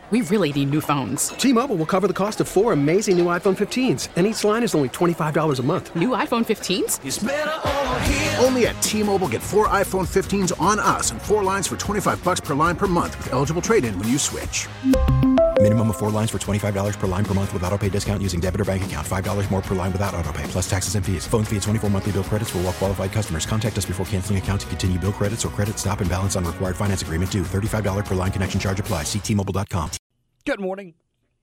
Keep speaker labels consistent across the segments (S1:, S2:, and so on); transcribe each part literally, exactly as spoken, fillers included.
S1: We really need new phones.
S2: T-Mobile will cover the cost of four amazing new iPhone fifteens, and each line is only twenty-five dollars a month.
S1: New iPhone fifteens?
S3: It's better over here.
S4: Only at T-Mobile, get four iPhone fifteens on us and four lines for twenty-five dollars per line per month with eligible trade-in when you switch.
S5: Minimum of four lines for twenty-five dollars per line per month with autopay discount using debit or bank account. five dollars more per line without autopay, plus taxes and fees. Phone fee at twenty-four monthly bill credits for well-qualified customers. Contact us before canceling account to continue bill credits or credit stop and balance on required finance agreement due. thirty-five dollars per line connection charge applies. See T Mobile dot com.
S6: Good morning.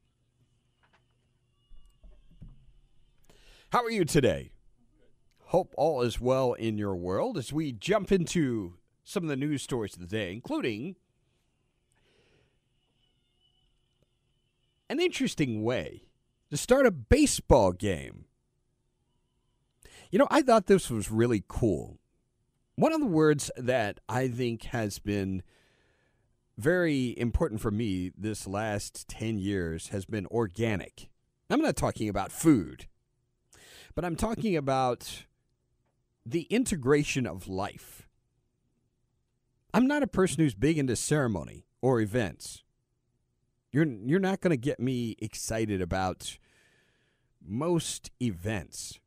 S6: How are you today? Hope all is well in your world as we jump into some of the news stories of the day, including an interesting way to start a baseball game. You know, I thought this was really cool. One of the words that I think has been very important for me this last ten years has been organic. I'm not talking about food, but I'm talking about the integration of life. I'm not a person who's big into ceremony or events. You're you're not going to get me excited about most events.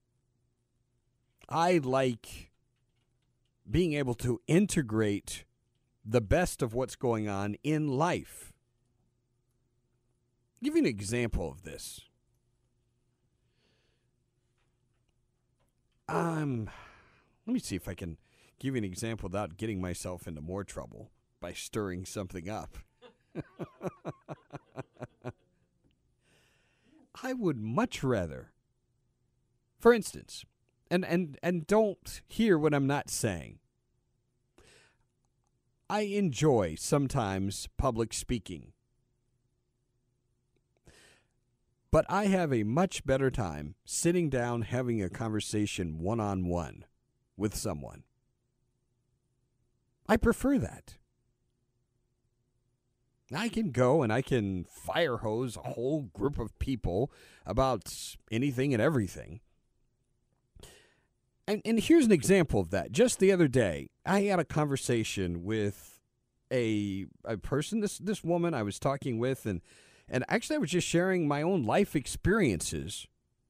S6: I like being able to integrate the best of what's going on in life. I'll give you an example of this. Um, let me see if I can give you an example without getting myself into more trouble by stirring something up. I would much rather, for instance, and, and, and don't hear what I'm not saying. I enjoy sometimes public speaking, but I have a much better time sitting down having a conversation one-on-one with someone. I prefer that. I can go and I can fire hose a whole group of people about anything and everything. And and here's an example of that. Just the other day, I had a conversation with a a person, this this woman I was talking with, and and actually I was just sharing my own life experiences.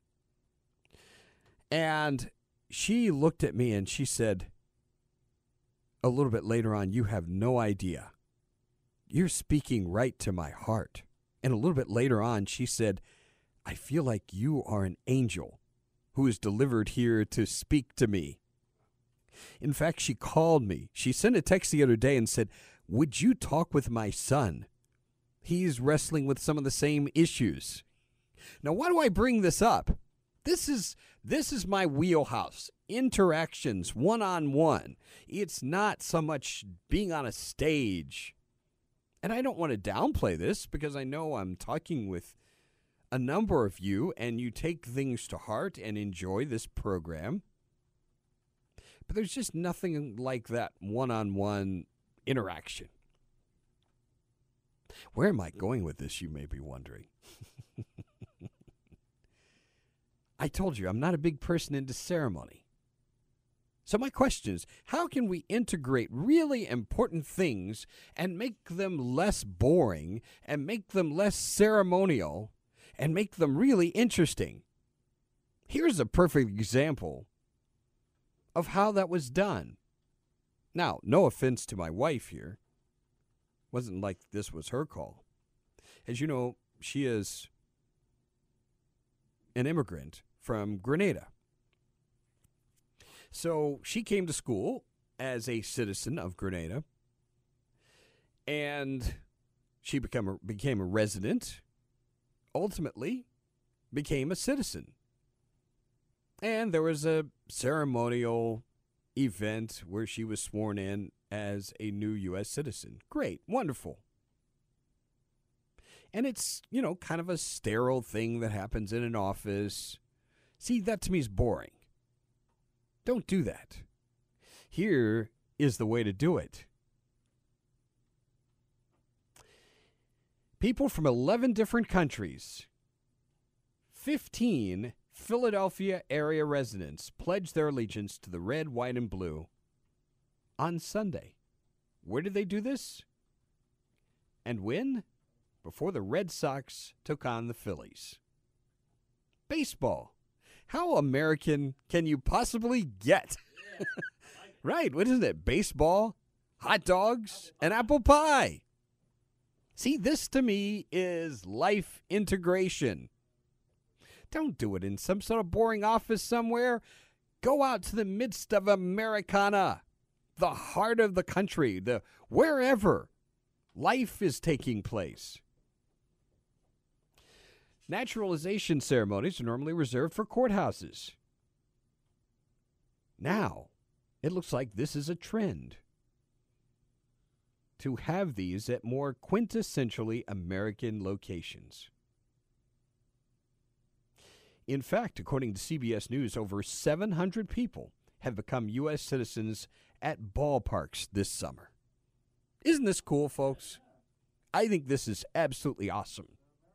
S6: And she looked at me and she said, a little bit later on, "You have no idea. You're speaking right to my heart." And a little bit later on, she said, "I feel like you are an angel who is delivered here to speak to me." In fact, she called me. She sent a text the other day and said, "Would you talk with my son? He's wrestling with some of the same issues." Now, why do I bring this up? This is this is my wheelhouse. Interactions, one-on-one. It's not so much being on a stage. And I don't want to downplay this because I know I'm talking with a number of you and you take things to heart and enjoy this program. But there's just nothing like that one-on-one interaction. Where am I going with this, you may be wondering? I told you, I'm not a big person into ceremony. So my question is, how can we integrate really important things and make them less boring and make them less ceremonial and make them really interesting? Here's a perfect example of how that was done. Now, no offense to my wife here. Wasn't like this was her call. As you know, she is an immigrant from Grenada. So she came to school as a citizen of Grenada, and she become a, became a resident, ultimately became a citizen. And there was a ceremonial event where she was sworn in as a new U S citizen. Great, wonderful. And it's, you know, kind of a sterile thing that happens in an office. See, that to me is boring. Don't do that. Here is the way to do it. People from eleven different countries, fifteen Philadelphia area residents pledged their allegiance to the red, white, and blue on Sunday. Where did they do this? And when? before the Red Sox took on the Phillies. Baseball. How American can you possibly get? Right, what is it? Baseball, hot dogs, and apple pie. See, this to me is life integration. Don't do it in some sort of boring office somewhere. Go out to the midst of Americana, the heart of the country, the wherever life is taking place. Naturalization ceremonies are normally reserved for courthouses. Now, it looks like this is a trend to have these at more quintessentially American locations. In fact, according to C B S News, over seven hundred people have become U S citizens at ballparks this summer. Isn't this cool, folks? I think this is absolutely awesome.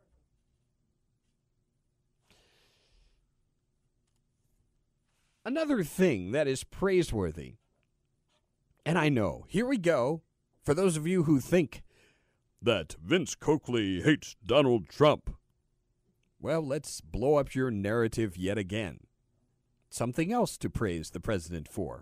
S6: Another thing that is praiseworthy, and I know, here we go, for those of you who think that Vince Coakley hates Donald Trump. Well, let's blow up your narrative yet again. Something else to praise the president for.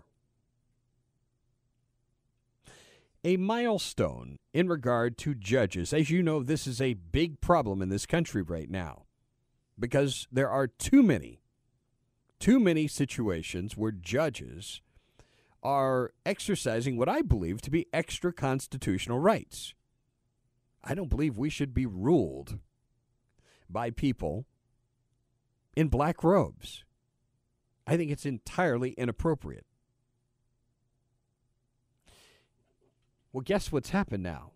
S6: A milestone in regard to judges. As you know, this is a big problem in this country right now because there are too many, too many situations where judges are exercising what I believe to be extra constitutional rights. I don't believe we should be ruled by people in black robes. I think it's entirely inappropriate. Well, guess what's happened now?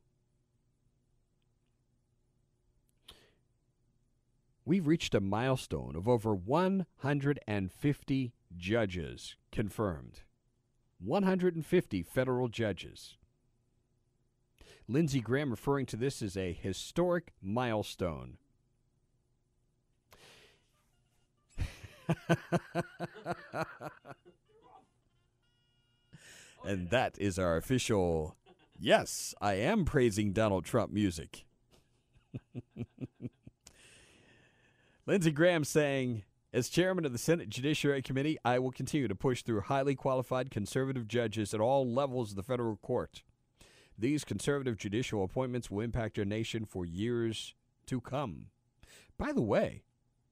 S6: We've reached a milestone of over one hundred fifty judges confirmed. one hundred fifty federal judges. Lindsey Graham referring to this as a historic milestone. And that is our official, yes, I am praising Donald Trump music. Lindsey Graham saying, as chairman of the Senate Judiciary Committee, I will continue to push through highly qualified conservative judges at all levels of the federal court. These conservative judicial appointments will impact our nation for years to come. By the way,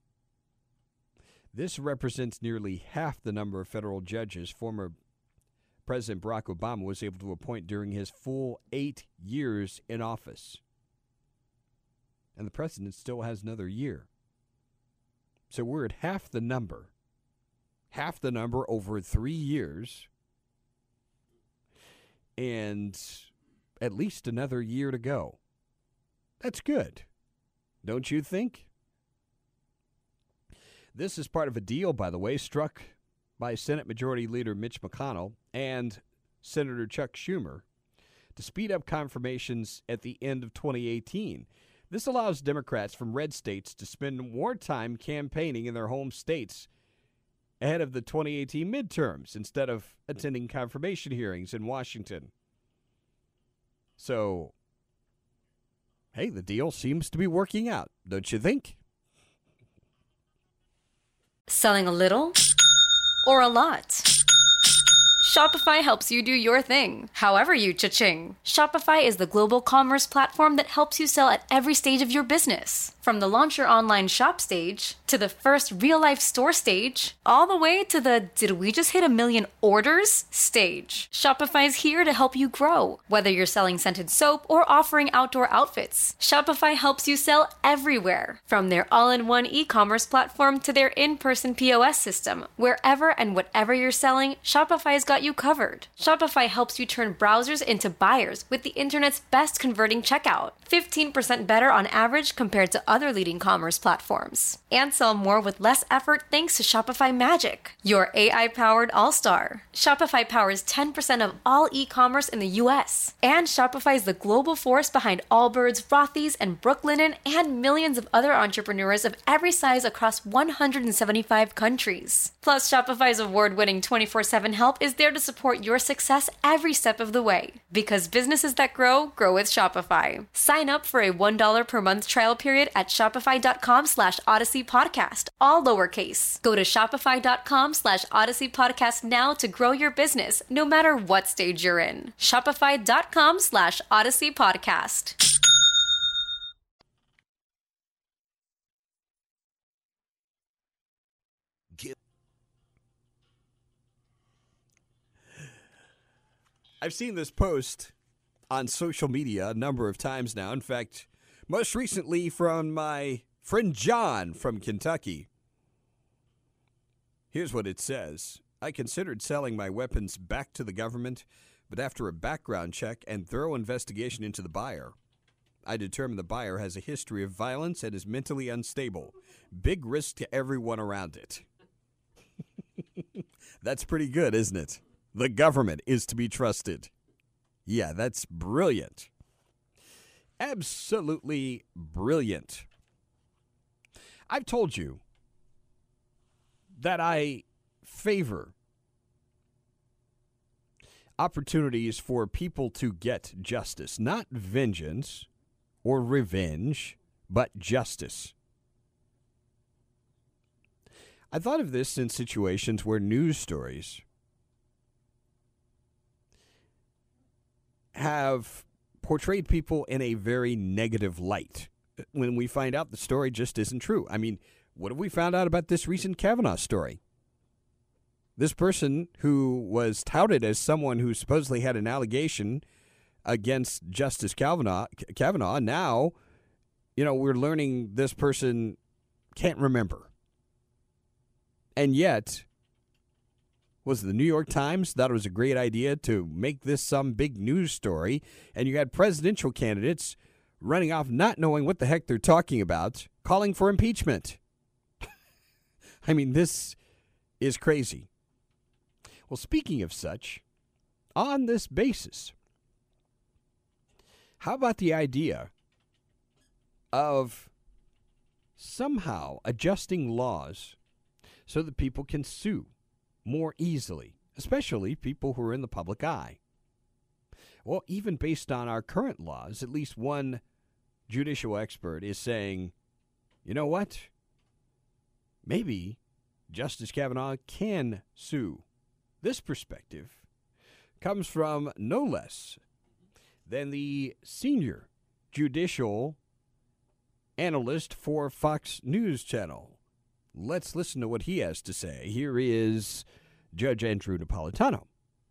S6: this represents nearly half the number of federal judges former President Barack Obama was able to appoint during his full eight years in office. And the president still has another year. So we're at half the number. Half the number over three years. And at least another year to go. That's good. Don't you think? This is part of a deal, by the way, struck by Senate Majority Leader Mitch McConnell and Senator Chuck Schumer to speed up confirmations at the end of twenty eighteen. This allows Democrats from red states to spend more time campaigning in their home states ahead of the twenty eighteen midterms instead of attending confirmation hearings in Washington. So, hey, the deal seems to be working out, don't you think?
S3: Selling a little or a lot? Shopify helps you do your thing, however you cha-ching. Shopify is the global commerce platform that helps you sell at every stage of your business. From the launch your online shop stage, to the first real-life store stage, all the way to the did we just hit a million orders stage. Shopify's here to help you grow. Whether you're selling scented soap or offering outdoor outfits, Shopify helps you sell everywhere. From their all-in-one e-commerce platform to their in-person P O S system. Wherever and whatever you're selling, Shopify's got you covered. Shopify helps you turn browsers into buyers with the internet's best converting checkout. fifteen percent better on average compared to other leading commerce platforms. And sell more with less effort thanks to Shopify Magic, your A I-powered all-star. Shopify powers ten percent of all e-commerce in the U S. And Shopify is the global force behind Allbirds, Rothy's, and Brooklinen, and millions of other entrepreneurs of every size across one hundred seventy-five countries. Plus, Shopify's award-winning twenty-four seven help is there to support your success every step of the way. Because businesses that grow, grow with Shopify. Sign up for a one dollar per month trial period at shopify.com slash Odyssey Podcast, all lowercase. Go to shopify.com slash Odyssey Podcast now to grow your business, no matter what stage you're in. Shopify.com slash Odyssey Podcast.
S6: I've seen this post on social media a number of times now. In fact, most recently from my friend John from Kentucky. Here's what it says. I considered selling my weapons back to the government, but after a background check and thorough investigation into the buyer, I determined the buyer has a history of violence and is mentally unstable. Big risk to everyone around it. That's pretty good, isn't it? The government is to be trusted. Yeah, that's brilliant. Absolutely brilliant. I've told you that I favor opportunities for people to get justice, not vengeance or revenge, but justice. I thought of this in situations where news stories have portrayed people in a very negative light when we find out the story just isn't true. I mean, what have we found out about this recent Kavanaugh story? This person who was touted as someone who supposedly had an allegation against Justice Kavanaugh, Kavanaugh, now, you know, we're learning this person can't remember. And yet, was the New York Times thought it was a great idea to make this some big news story, and you had presidential candidates running off not knowing what the heck they're talking about, calling for impeachment. I mean, this is crazy. Well, speaking of such, on this basis, how about the idea of somehow adjusting laws so that people can sue more easily, especially people who are in the public eye? Well, even based on our current laws, at least one judicial expert is saying, you know what? Maybe Justice Kavanaugh can sue. This perspective comes from no less than the senior judicial analyst for Fox News Channel. Let's listen to what he has to say. Here is Judge Andrew Napolitano.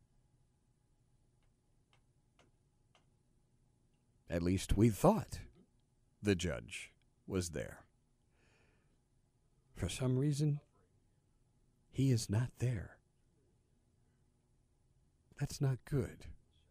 S6: At least we thought the judge was there. For some reason, he is not there. That's not good.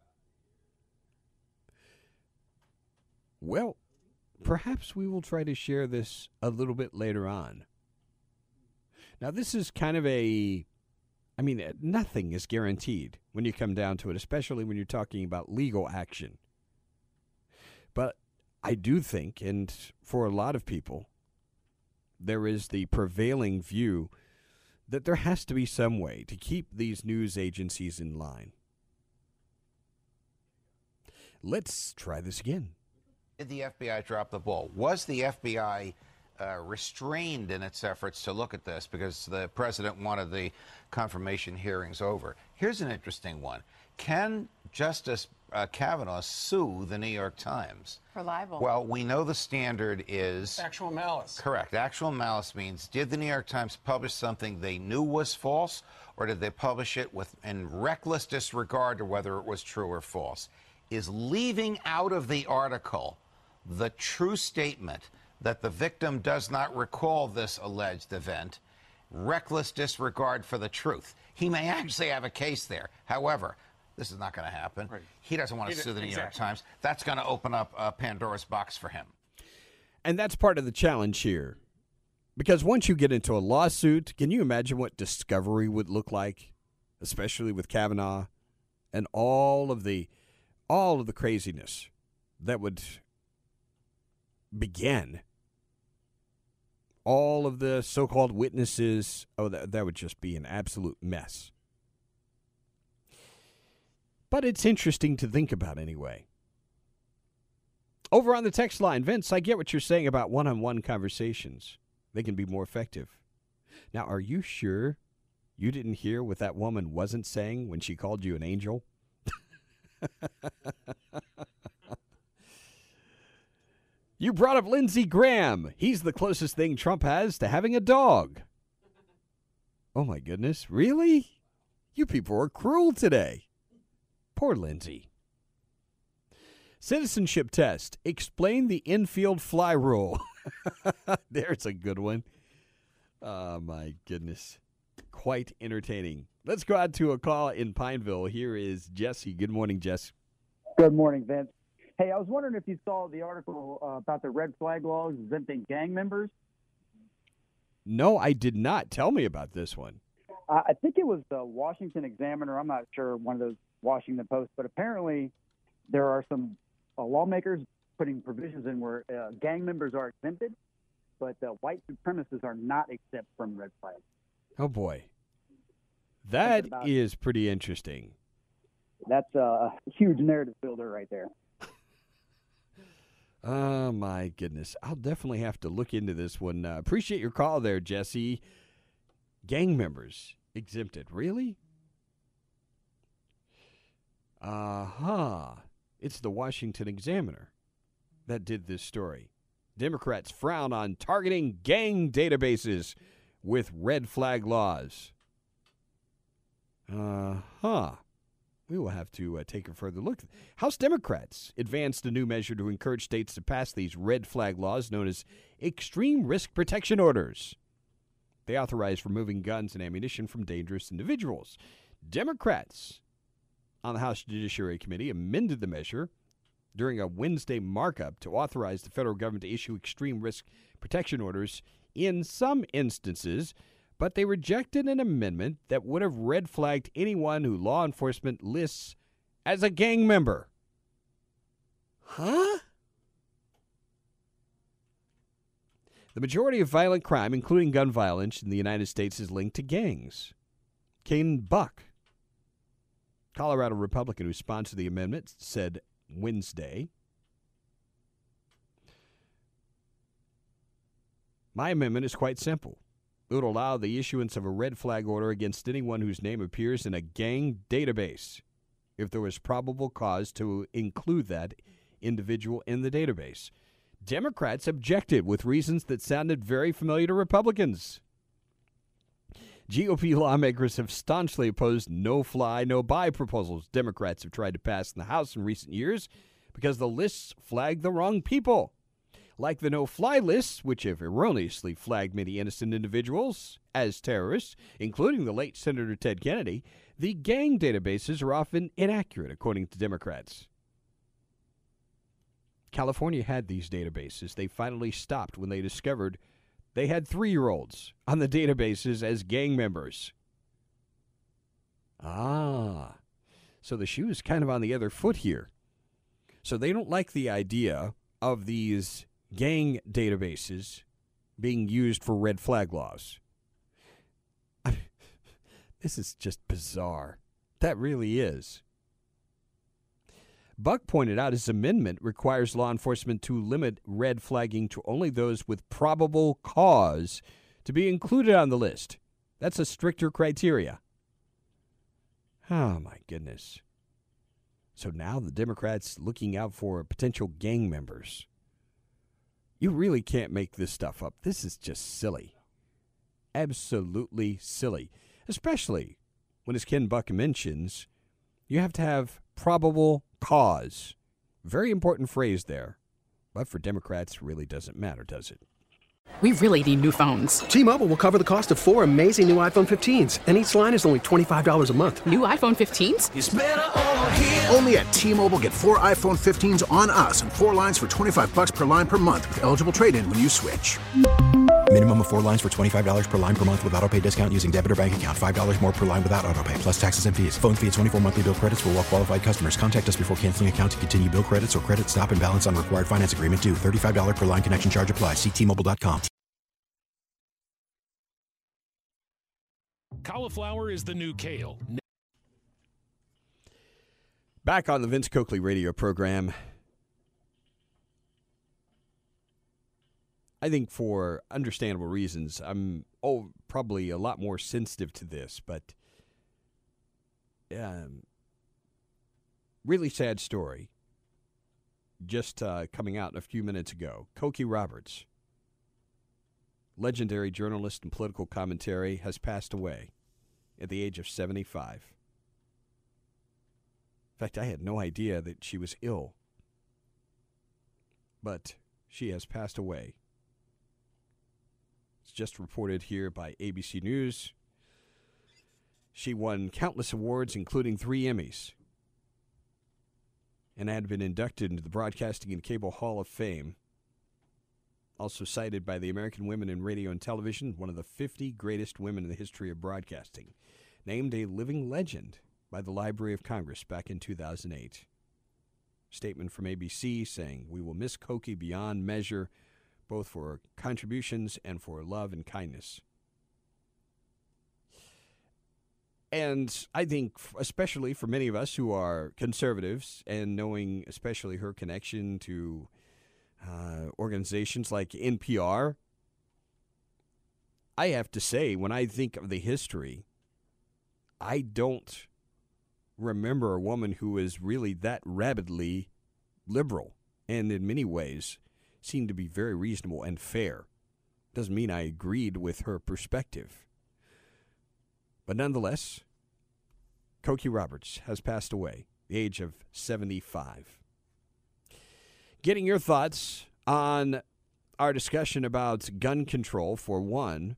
S6: Well, perhaps we will try to share this a little bit later on. Now, this is kind of a, I mean, nothing is guaranteed when you come down to it, especially when you're talking about legal action. But I do think, and for a lot of people, there is the prevailing view that there has to be some way to keep these news agencies in line. Let's try this again.
S7: Did the F B I drop the ball? Was the F B I uh, restrained in its efforts to look at this because the president wanted the confirmation hearings over? Here's an interesting one. Can Justice uh, Kavanaugh sue the New York Times?
S8: For libel.
S7: Well, we know the standard is...
S9: Actual malice.
S7: Correct. Actual malice means, did the New York Times publish something they knew was false, or did they publish it with in reckless disregard to whether it was true or false? Is leaving out of the article the true statement that the victim does not recall this alleged event, reckless disregard for the truth. He may actually have a case there. However, this is not going to happen. Right. He doesn't want to sue the New exactly. York Times. That's going to open up uh, Pandora's box for him.
S6: And that's part of the challenge here. Because once you get into a lawsuit, can you imagine what discovery would look like, especially with Kavanaugh and all of the all of the craziness that would begin? All of the so-called witnesses, oh, that, that would just be an absolute mess. But it's interesting to think about anyway. Over on the text line, Vince, I get what you're saying about one-on-one conversations. They can be more effective. Now, are you sure you didn't hear what that woman wasn't saying when she called you an angel? You brought up Lindsey Graham. He's the closest thing Trump has to having a dog. Oh, my goodness. Really? You people are cruel today. Poor Lindsey. Citizenship test. Explain the infield fly rule. There's a good one. Oh, my goodness. Quite entertaining. Let's go out to a call in Pineville. Here is Jesse. Good morning, Jess.
S8: Good morning, Vince. Hey, I was wondering if you saw the article uh, about the red flag laws exempting gang members.
S6: No, I did not. Tell me about this one.
S8: Uh, I think it was the Washington Examiner. I'm not sure, one of those Washington Post, but apparently there are some uh, lawmakers putting provisions in where uh, gang members are exempted, but uh, white supremacists are not exempt from red flags.
S6: Oh, boy. That is pretty interesting.
S8: That's a huge narrative builder right there.
S6: Oh, my goodness. I'll definitely have to look into this one. Uh, appreciate your call there, Jesse. Gang members exempted. Really? Uh-huh. It's the Washington Examiner that did this story. Democrats frown on targeting gang databases with red flag laws. Uh-huh. We will have to uh, take a further look. House Democrats advanced a new measure to encourage states to pass these red flag laws known as extreme risk protection orders. They authorize removing guns and ammunition from dangerous individuals. Democrats on the House Judiciary Committee amended the measure during a Wednesday markup to authorize the federal government to issue extreme risk protection orders in some instances, but they rejected an amendment that would have red flagged anyone who law enforcement lists as a gang member. Huh? The majority of violent crime, including gun violence in the United States, is linked to gangs. Kane Buck, Colorado Republican who sponsored the amendment, said Wednesday, "My amendment is quite simple. It would allow the issuance of a red flag order against anyone whose name appears in a gang database if there was probable cause to include that individual in the database." Democrats objected with reasons that sounded very familiar to Republicans. G O P lawmakers have staunchly opposed no-fly, no-buy proposals Democrats have tried to pass in the House in recent years because the lists flag the wrong people. Like the no-fly lists, which have erroneously flagged many innocent individuals as terrorists, including the late Senator Ted Kennedy, the gang databases are often inaccurate, according to Democrats. California had these databases. They finally stopped when they discovered they had three-year-olds on the databases as gang members. Ah, so the shoe is kind of on the other foot here. So they don't like the idea of these gang databases being used for red flag laws. I mean, this is just bizarre. That really is. Buck pointed out his amendment requires law enforcement to limit red flagging to only those with probable cause to be included on the list. That's a stricter criteria. Oh, my goodness. So now the Democrats looking out for potential gang members. You really can't make this stuff up. This is just silly. Absolutely silly. Especially when, as Ken Buck mentions, you have to have probable cause. Very important phrase there. But for Democrats, it really doesn't matter, does it?
S1: We really need new phones.
S2: T-Mobile will cover the cost of four amazing new iPhone fifteens, and each line is only twenty-five dollars a month.
S1: New iPhone fifteens?
S4: It's better over here. Only at T-Mobile, get four iPhone fifteens on us and four lines for twenty-five bucks per line per month with eligible trade-in when you switch.
S5: Minimum of four lines for twenty-five dollars per line per month with auto pay discount using debit or bank account. five dollars more per line without auto pay, plus taxes and fees. Phone fee at twenty-four monthly bill credits for well qualified customers. Contact us before canceling account to continue bill credits or credit stop and balance on required finance agreement due. thirty-five dollars per line connection charge applies. See T Mobile dot com.
S9: Cauliflower is the new kale.
S6: Back on the Vince Coakley radio program. I think for understandable reasons, I'm oh, probably a lot more sensitive to this, but um, really sad story. Just uh, coming out a few minutes ago. Cokie Roberts, legendary journalist and political commentary, has passed away at the age of seventy-five. In fact, I had no idea that she was ill. But she has passed away. It's just reported here by A B C News. She won countless awards, including three Emmys, and had been inducted into the Broadcasting and Cable Hall of Fame. Also cited by the American Women in Radio and Television, one of the fifty greatest women in the history of broadcasting. Named a living legend by the Library of Congress back in two thousand eight. Statement from A B C saying, "We will miss Cokie beyond measure, both for her contributions and for her love and kindness." And I think, especially for many of us who are conservatives, and knowing especially her connection to uh, organizations like N P R, I have to say, when I think of the history, I don't remember a woman who is really that rabidly liberal and in many ways seemed to be very reasonable and fair. Doesn't mean I agreed with her perspective. But nonetheless, Cokie Roberts has passed away, the age of seventy-five. Getting your thoughts on our discussion about gun control, for one,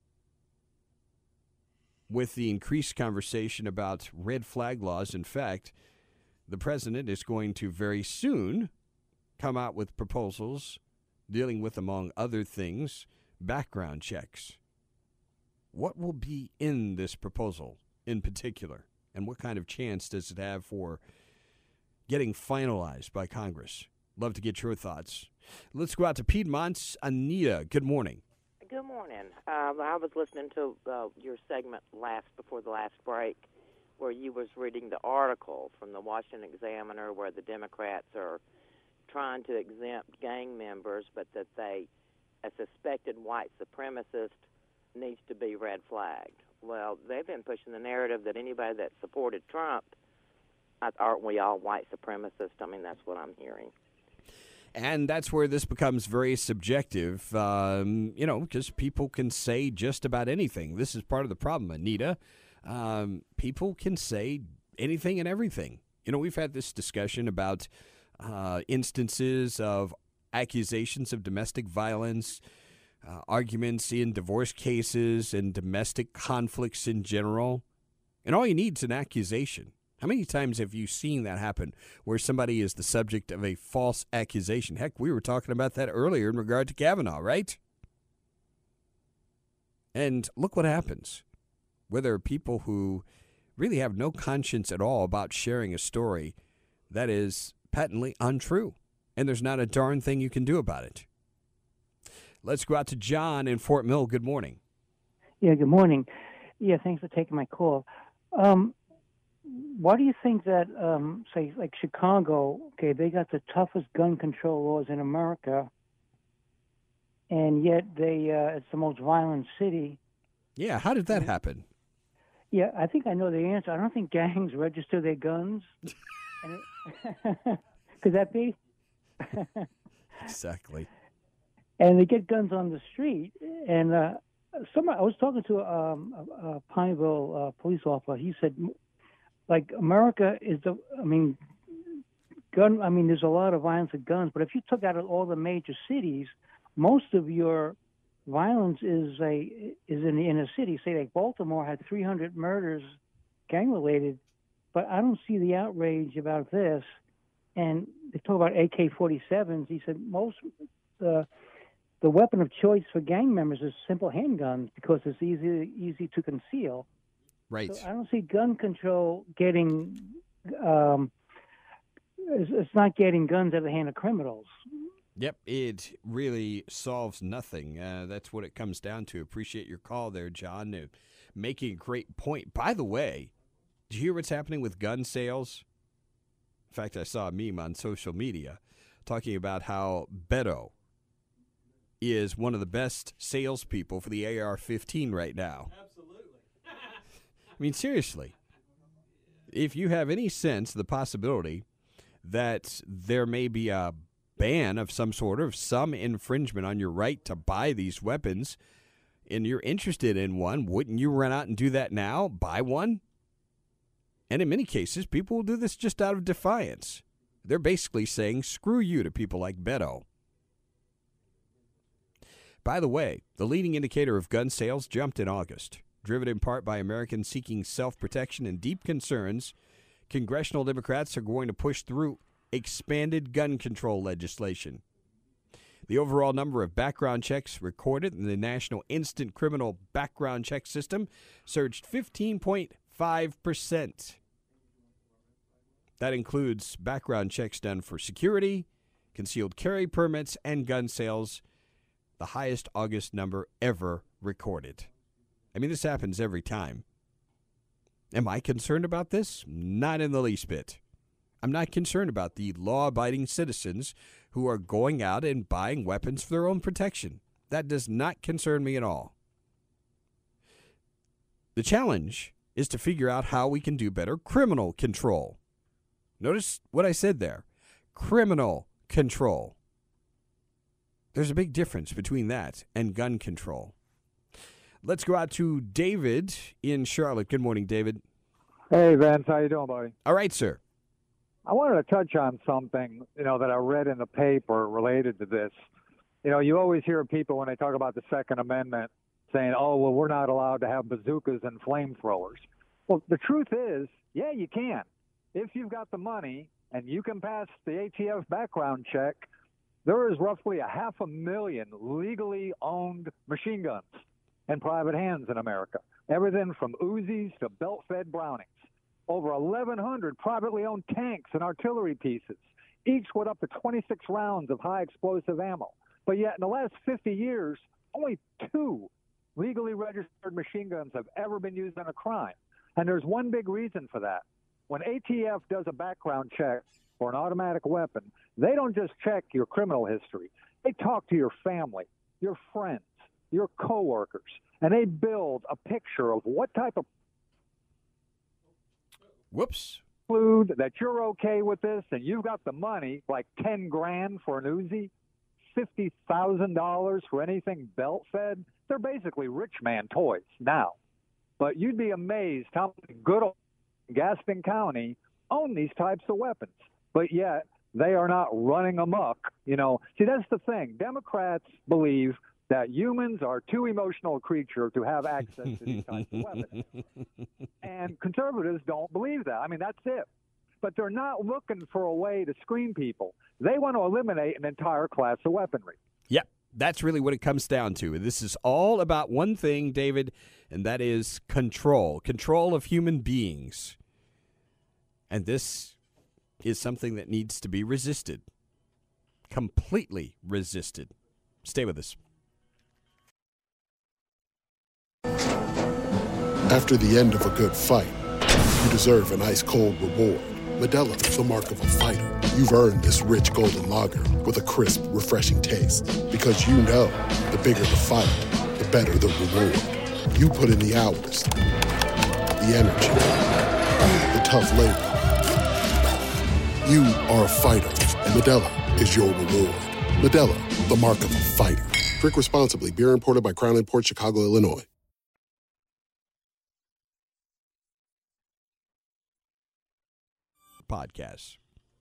S6: with the increased conversation about red flag laws. In fact, the president is going to very soon come out with proposals dealing with, among other things, background checks. What will be in this proposal in particular, and what kind of chance does it have for getting finalized by Congress? Love to get your thoughts. Let's go out to Piedmont's Anita. Good morning.
S10: Good morning. Um, I was listening to uh, your segment last before the last break, where you was reading the article from the Washington Examiner where the Democrats are trying to exempt gang members, but that they, a suspected white supremacist, needs to be red flagged. Well, they've been pushing the narrative that anybody that supported Trump, aren't we all white supremacists? I mean, that's what I'm hearing.
S6: And that's where this becomes very subjective, um, you know, because people can say just about anything. This is part of the problem, Anita. Um, people can say anything and everything. You know, we've had this discussion about uh, instances of accusations of domestic violence, uh, arguments in divorce cases and domestic conflicts in general. And all you need is an accusation. How many times have you seen that happen where somebody is the subject of a false accusation? Heck, we were talking about that earlier in regard to Kavanaugh, right? And look what happens. Where there are people who really have no conscience at all about sharing a story that is patently untrue. And there's not a darn thing you can do about it. Let's go out to John in Fort Mill. Good morning.
S11: Yeah, good morning. Yeah, thanks for taking my call. Um, why do you think that, um, say, like Chicago, okay, they got the toughest gun control laws in America, and yet they uh, it's the most violent city?
S6: Yeah, how did that happen?
S11: Yeah, I think I know the answer. I don't think gangs register their guns. And it, could that be?
S6: Exactly.
S11: And they get guns on the street. And uh, somebody, I was talking to um, a, a Pineville uh, police officer. He said, like, America is the, I mean, gun. I mean, there's a lot of violence with guns. But if you took out all the major cities, most of your violence is a is in the inner city. Say, like Baltimore had three hundred murders, gang related. But I don't see the outrage about this. And they talk about A K forty-sevens. He said most uh, the weapon of choice for gang members is simple handguns because it's easy easy to conceal.
S6: Right.
S11: So I don't see gun control getting. Um, it's, it's not getting guns out of the hand of criminals.
S6: Yep, it really solves nothing. Uh, that's what it comes down to. Appreciate your call there, John. Uh, making a great point. By the way, did you hear what's happening with gun sales? In fact, I saw a meme on social media talking about how Beto is one of the best salespeople for the A R fifteen right now. Absolutely. I mean, seriously, if you have any sense of the possibility that there may be a ban of some sort of some infringement on your right to buy these weapons and you're interested in one, wouldn't you run out and do that now? Buy one? And in many cases, people will do this just out of defiance. They're basically saying, screw you to people like Beto. By the way, the leading indicator of gun sales jumped in August. Driven in part by Americans seeking self-protection and deep concerns, congressional Democrats are going to push through expanded gun control legislation. The overall number of background checks recorded in the National Instant Criminal Background Check System surged fifteen point five percent. That includes background checks done for security, concealed carry permits, and gun sales, the highest August number ever recorded. I mean, this happens every time. Am I concerned about this? Not in the least bit. I'm not concerned about the law-abiding citizens who are going out and buying weapons for their own protection. That does not concern me at all. The challenge is to figure out how we can do better criminal control. Notice what I said there. Criminal control. There's a big difference between that and gun control. Let's go out to David in Charlotte. Good morning, David.
S12: Hey, Vince. How you doing, buddy?
S6: All right, sir.
S12: I wanted to touch on something, you know, that I read in the paper related to this. You know, you always hear people when they talk about the Second Amendment saying, oh, well, we're not allowed to have bazookas and flamethrowers. Well, the truth is, yeah, you can. If you've got the money and you can pass the A T F background check, there is roughly a half a million legally owned machine guns in private hands in America. Everything from Uzis to belt-fed Brownings. Over eleven hundred privately owned tanks and artillery pieces, each with up to twenty-six rounds of high explosive ammo. But yet in the last fifty years, only two legally registered machine guns have ever been used in a crime. And there's one big reason for that. When A T F does a background check for an automatic weapon, they don't just check your criminal history. They talk to your family, your friends, your coworkers, and they build a picture of what type of
S6: Whoops.
S12: Include that you're okay with this and you've got the money, like ten grand for an Uzi, fifty thousand dollars for anything belt-fed. They're basically rich man toys now. But you'd be amazed how many good old Gaston County own these types of weapons. But yet they are not running amok. You know, see, that's the thing. Democrats believe that humans are too emotional a creature to have access to these types of weapons. And conservatives don't believe that. I mean, that's it. But they're not looking for a way to screen people. They want to eliminate an entire class of weaponry.
S6: Yep, that's really what it comes down to. This is all about one thing, David, and that is control. Control of human beings. And this is something that needs to be resisted. Completely resisted. Stay with us.
S13: After the end of a good fight, you deserve an ice-cold reward. Modelo is the mark of a fighter. You've earned this rich golden lager with a crisp, refreshing taste. Because you know, the bigger the fight, the better the reward. You put in the hours, the energy, the tough labor. You are a fighter, and Modelo is your reward. Modelo, the mark of a fighter. Drink responsibly. Beer imported by Crown Imports, Chicago, Illinois.
S6: Podcasts.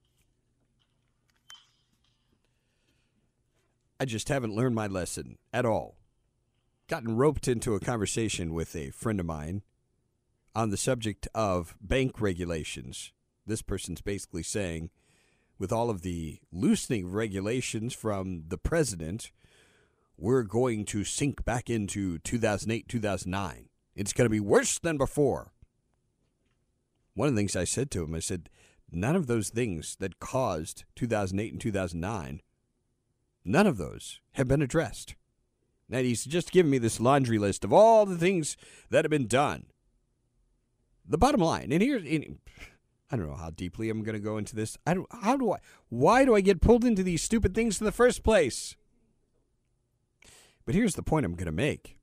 S6: I just haven't learned my lesson at all. Gotten roped into a conversation with a friend of mine on the subject of bank regulations. This person's basically saying, with all of the loosening of regulations from the president, we're going to sink back into two thousand eight, two thousand nine. It's going to be worse than before. One of the things I said to him, I said, none of those things that caused two thousand eight and two thousand nine, none of those have been addressed. Now, he's just given me this laundry list of all the things that have been done. The bottom line, and here, and I don't know how deeply I'm going to go into this. I don't. How do I? Why do I get pulled into these stupid things in the first place? But here's the point I'm going to make.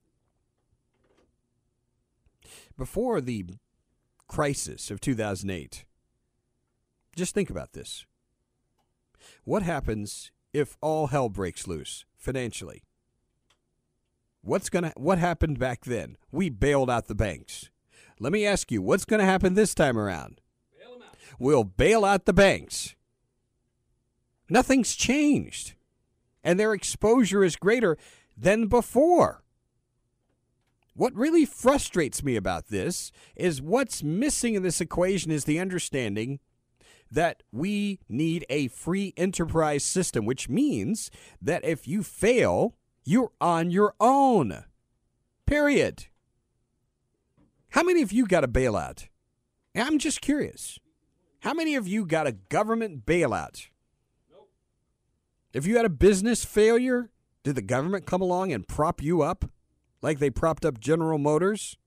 S6: Before the crisis of two thousand eight, just think about this. What happens if all hell breaks loose financially? What's gonna? What happened back then? We bailed out the banks. Let me ask you, what's going to happen this time around? Bail them out. We'll bail out the banks. Nothing's changed. And their exposure is greater than before. What really frustrates me about this is what's missing in this equation is the understanding that we need a free enterprise system, which means that if you fail, you're on your own. Period. How many of you got a bailout? I'm just curious. How many of you got a government bailout? Nope. If you had a business failure, did the government come along and prop you up like they propped up General Motors?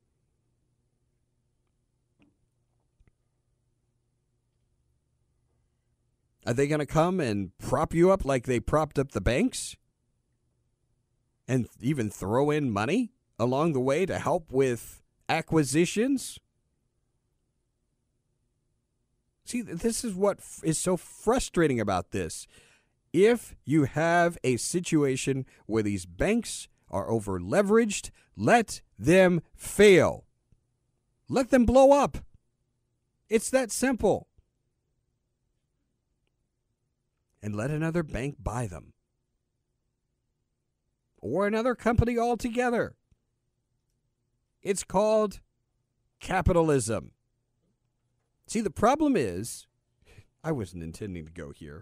S6: Are they going to come and prop you up like they propped up the banks? And even throw in money along the way to help with acquisitions? See, this is what f- is so frustrating about this. If you have a situation where these banks are over leveraged, let them fail. Let them blow up. It's that simple. And let another bank buy them. Or another company altogether. It's called capitalism. See, the problem is, I wasn't intending to go here.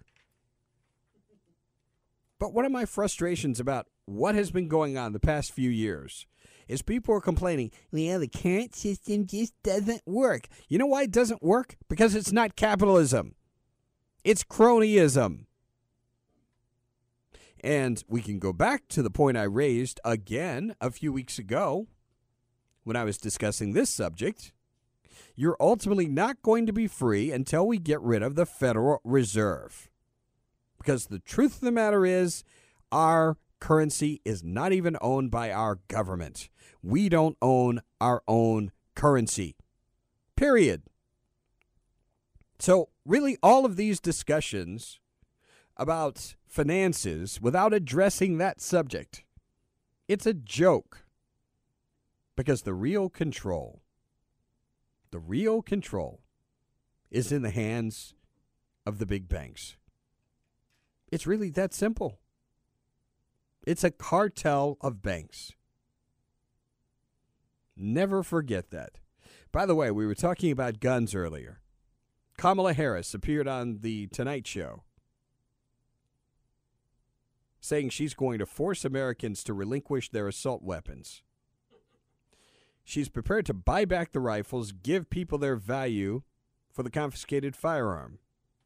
S6: But one of my frustrations about what has been going on the past few years is people are complaining, well, the current system just doesn't work. You know why it doesn't work? Because it's not capitalism. It's cronyism. And we can go back to the point I raised again a few weeks ago when I was discussing this subject. You're ultimately not going to be free until we get rid of the Federal Reserve. Because the truth of the matter is, our currency is not even owned by our government. We don't own our own currency. Period. So really, all of these discussions about finances without addressing that subject, it's a joke. Because the real control, the real control is in the hands of the big banks. It's really that simple. It's a cartel of banks. Never forget that. By the way, we were talking about guns earlier. Kamala Harris appeared on the Tonight Show saying she's going to force Americans to relinquish their assault weapons. She's prepared to buy back the rifles, give people their value for the confiscated firearm.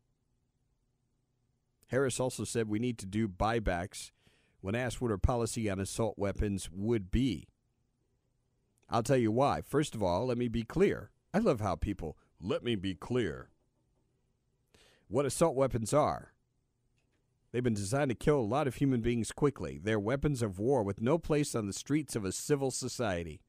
S6: Harris also said we need to do buybacks when asked what her policy on assault weapons would be. I'll tell you why. First of all, let me be clear. I love how people, let me be clear. What assault weapons are. They've been designed to kill a lot of human beings quickly. They're weapons of war with no place on the streets of a civil society.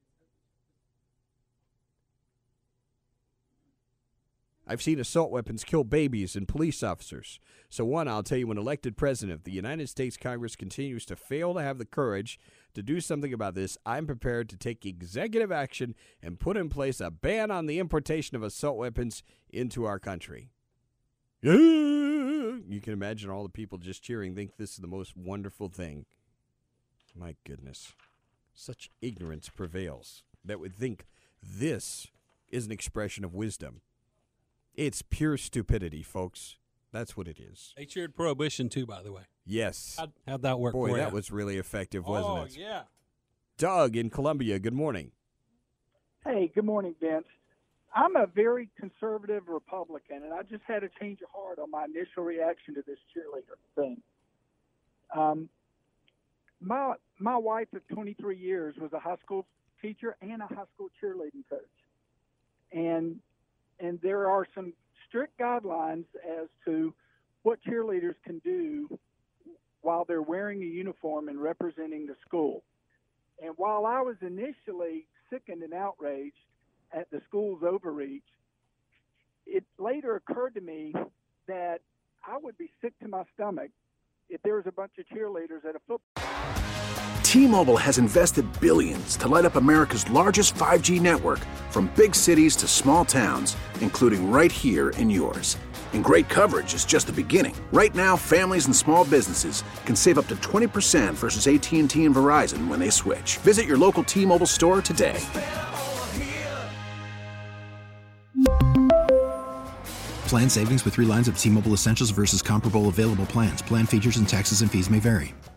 S6: I've seen assault weapons kill babies and police officers. So one, I'll tell you, when elected president of the United States Congress continues to fail to have the courage to do something about this, I'm prepared to take executive action and put in place a ban on the importation of assault weapons into our country. Yeah. You can imagine all the people just cheering, think this is the most wonderful thing. My goodness. Such ignorance prevails that would think this is an expression of wisdom. It's pure stupidity, folks. That's what it is.
S14: They cheered Prohibition, too, by the way.
S6: Yes.
S14: How'd, how'd that work
S6: Boy,
S14: for
S6: that
S14: you?
S6: was really effective, wasn't
S14: oh,
S6: it?
S14: Oh, yeah.
S6: Doug in Columbia, good morning.
S15: Hey, good morning, Vince. I'm a very conservative Republican, and I just had a change of heart on my initial reaction to this cheerleader thing. Um, my my wife of twenty-three years was a high school teacher and a high school cheerleading coach, and and there are some strict guidelines as to what cheerleaders can do while they're wearing a uniform and representing the school. And while I was initially sickened and outraged at the school's overreach, it later occurred to me that I would be sick to my stomach if there was a bunch of cheerleaders at a football.
S4: T-Mobile has invested billions to light up America's largest five G network, from big cities to small towns, including right here in yours. And great coverage is just the beginning. Right now, families and small businesses can save up to twenty percent versus A T and T and Verizon when they switch. Visit your local T-Mobile store today.
S5: Plan savings with three lines of T-Mobile Essentials versus comparable available plans. Plan features and taxes and fees may vary.